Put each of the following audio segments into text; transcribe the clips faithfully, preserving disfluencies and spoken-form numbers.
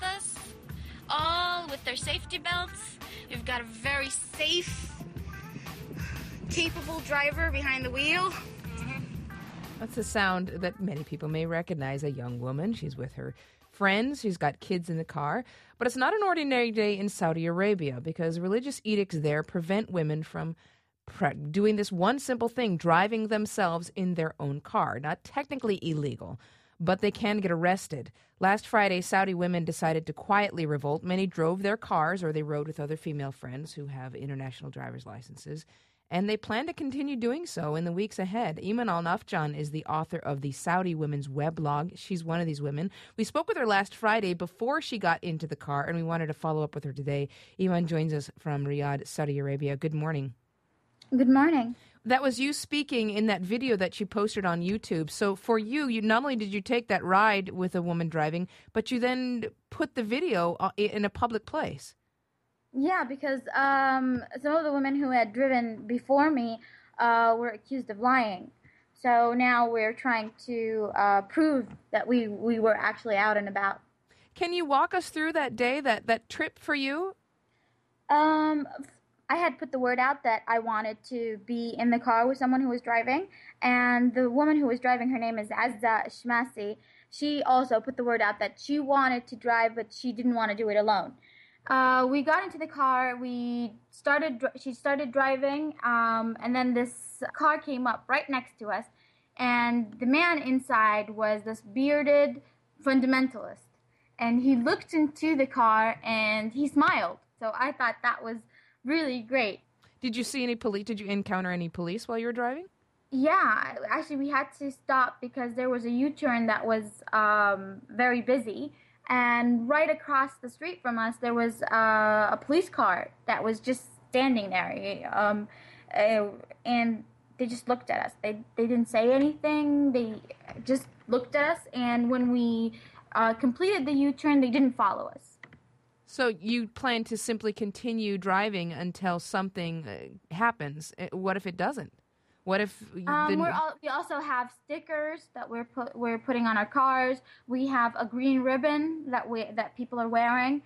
us, all with their safety belts. We've got a very safe, capable driver behind the wheel. That's a sound that many people may recognize. A young woman. She's with her friends. She's got kids in the car. But it's not an ordinary day in Saudi Arabia because religious edicts there prevent women from pre- doing this one simple thing, driving themselves in their own car. Not technically illegal, but they can get arrested. Last Friday, Saudi women decided to quietly revolt. Many drove their cars or they rode with other female friends who have international driver's licenses. And they plan to continue doing so in the weeks ahead. Iman Al-Nafjan is the author of the Saudi Women's Weblog. She's one of these women. We spoke with her last Friday before she got into the car, and we wanted to follow up with her today. Iman joins us from Riyadh, Saudi Arabia. Good morning. Good morning. That was you speaking in that video that you posted on YouTube. So for you, you not only did you take that ride with a woman driving, but you then put the video in a public place. Yeah, because um, some of the women who had driven before me uh, were accused of lying. So now we're trying to uh, prove that we, we were actually out and about. Can you walk us through that day, that, that trip for you? Um, I had put the word out that I wanted to be in the car with someone who was driving. And the woman who was driving, her name is Azza Shmasi, she also put the word out that she wanted to drive, but she didn't want to do it alone. Uh, we got into the car, we started, she started driving, um, and then this car came up right next to us, and the man inside was this bearded fundamentalist, and he looked into the car, and he smiled, so I thought that was really great. Did you see any police, did you encounter any police while you were driving? Yeah, actually we had to stop because there was a U-turn that was um, very busy. And right across the street from us, there was uh, a police car that was just standing there. Um, uh, and they just looked at us. They they didn't say anything. They just looked at us. And when we uh, completed the U-turn, they didn't follow us. So you plan to simply continue driving until something uh, happens. What if it doesn't? What if um, the... we're all, we also have stickers that we're put, we're putting on our cars. We have a green ribbon that we that people are wearing.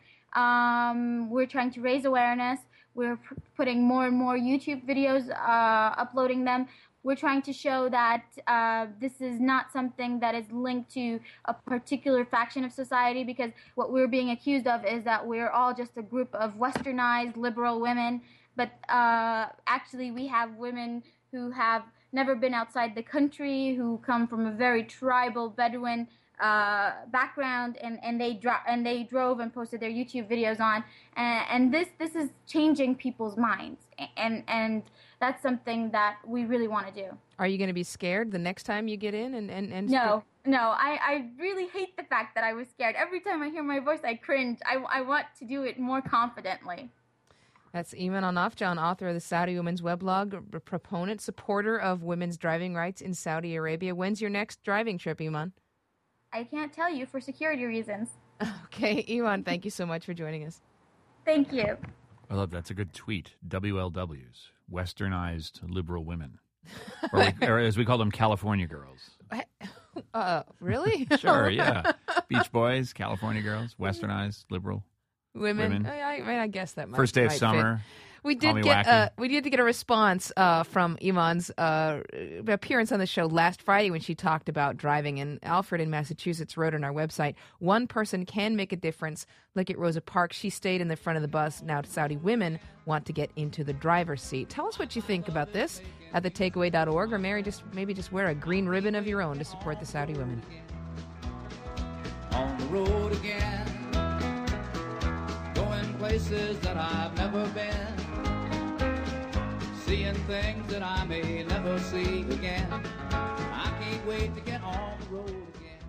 Um, we're trying to raise awareness. We're p- putting more and more YouTube videos, uh, uploading them. We're trying to show that uh, this is not something that is linked to a particular faction of society, because what we're being accused of is that we're all just a group of westernized liberal women. But uh, actually, we have women who have never been outside the country, who come from a very tribal Bedouin uh, background, and, and they dro- and they drove and posted their YouTube videos on, and, and this this is changing people's minds, and and that's something that we really want to do. Are you going to be scared the next time you get in? And, and, and no, no, I, I really hate the fact that I was scared. Every time I hear my voice, I cringe. I, I want to do it more confidently. That's Iman Al-Nafjan, author of the Saudi Women's Weblog, a proponent, supporter of women's driving rights in Saudi Arabia. When's your next driving trip, Iman? I can't tell you for security reasons. Okay, Iman, thank you so much for joining us. Thank you. I love that's a good tweet. W L Ws, Westernized Liberal Women. Or, we, or as we call them, California girls. Uh, really? Sure, yeah. Beach Boys, California girls, Westernized, liberal. Women, Women. I, I mean, I guess that might. First day of might summer. Fit. We did get uh, we did get a response uh, from Iman's uh, appearance on the show last Friday when she talked about driving. And Alfred in Massachusetts wrote on our website, "One person can make a difference." Look at Rosa Parks; she stayed in the front of the bus. Now Saudi women want to get into the driver's seat. Tell us what you think about this at the takeaway dot org, or Mary, just maybe just wear a green ribbon of your own to support the Saudi women. On the road again. Places that I've never been, seeing things that I may never see again. I can't wait to get on the road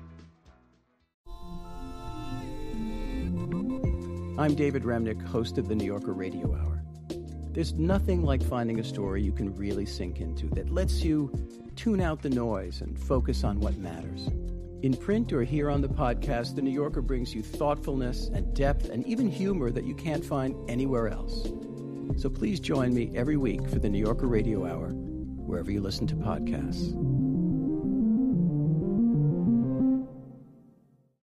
again. I'm David Remnick, host of the New Yorker Radio Hour. There's nothing like finding a story you can really sink into that lets you tune out the noise and focus on what matters. In print or here on the podcast, The New Yorker brings you thoughtfulness and depth and even humor that you can't find anywhere else. So please join me every week for The New Yorker Radio Hour, wherever you listen to podcasts.